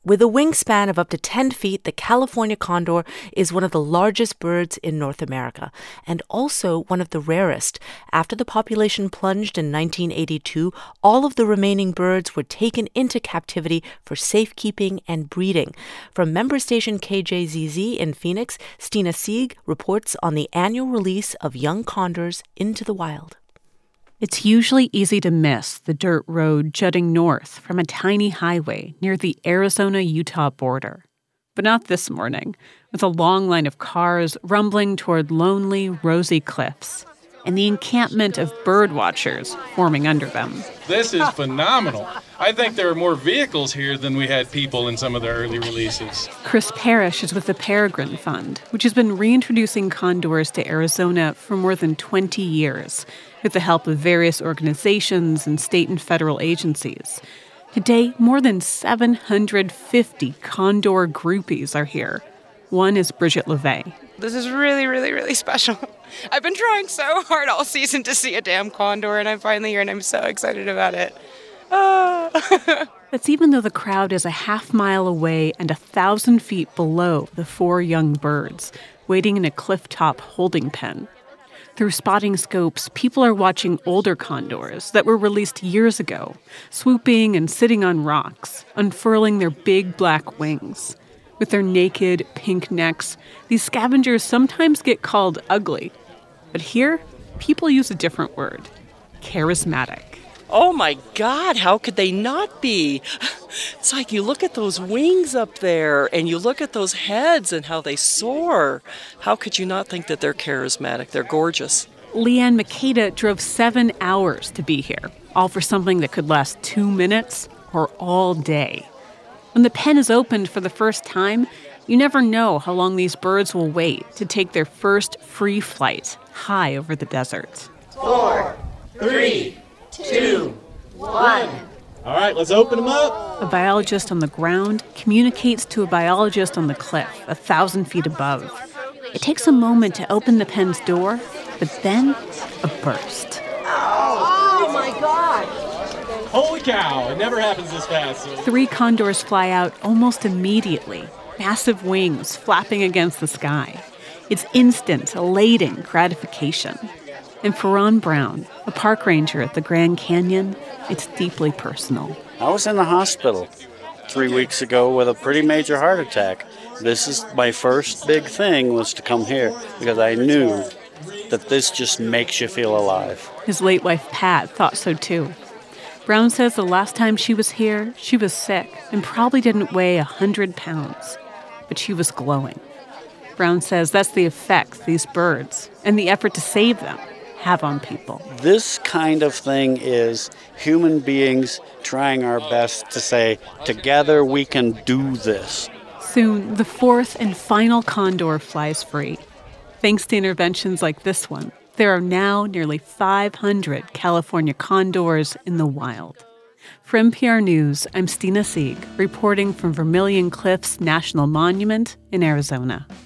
With a wingspan of up to 10 feet, the California condor is one of the largest birds in North America and also one of the rarest. After the population plunged in 1982, all of the remaining birds were taken into captivity for safekeeping and breeding. From member station KJZZ in Phoenix, Stina Sieg reports on the annual release of young condors into the wild. It's usually easy to miss the dirt road jutting north from a tiny highway near the Arizona-Utah border. But not this morning, with a long line of cars rumbling toward lonely, rosy cliffs and the encampment of bird watchers forming under them. This is phenomenal. I think there are more vehicles here than we had people in some of the early releases. Chris Parrish is with the Peregrine Fund, which has been reintroducing condors to Arizona for more than 20 years, with the help of various organizations and state and federal agencies. Today, more than 750 condor groupies are here. One is Bridget LeVay. This is really, really, really special. I've been trying so hard all season to see a damn condor, and I'm finally here, and I'm so excited about it. That's even though the crowd is a half-mile away and 1,000 feet below the four young birds, waiting in a cliff-top holding pen. Through spotting scopes, people are watching older condors that were released years ago, swooping and sitting on rocks, unfurling their big black wings. With their naked, pink necks, these scavengers sometimes get called ugly. But here, people use a different word: charismatic. Oh my God, how could they not be? It's like you look at those wings up there and you look at those heads and how they soar. How could you not think that they're charismatic? They're gorgeous. Leanne Makeda drove 7 hours to be here, all for something that could last 2 minutes or all day. When the pen is opened for the first time, you never know how long these birds will wait to take their first free flight high over the desert. 4, 3, 2, 1. All right, let's open them up. A biologist on the ground communicates to a biologist on the cliff 1,000 feet above. It takes a moment to open the pen's door, but then a burst. Oh my God! Holy cow, it never happens this fast. 3 condors fly out almost immediately, massive wings flapping against the sky. It's instant, elating gratification. And for Ron Brown, a park ranger at the Grand Canyon, it's deeply personal. I was in the hospital 3 weeks ago with a pretty major heart attack. This is my first big thing, was to come here because I knew that this just makes you feel alive. His late wife, Pat, thought so too. Brown says the last time she was here, she was sick and probably didn't weigh 100 pounds. But she was glowing. Brown says that's the effect these birds and the effort to save them have on people. This kind of thing is human beings trying our best to say, together we can do this. Soon, the 4th and final condor flies free. Thanks to interventions like this one, there are now nearly 500 California condors in the wild. For NPR News, I'm Stina Sieg, reporting from Vermilion Cliffs National Monument in Arizona.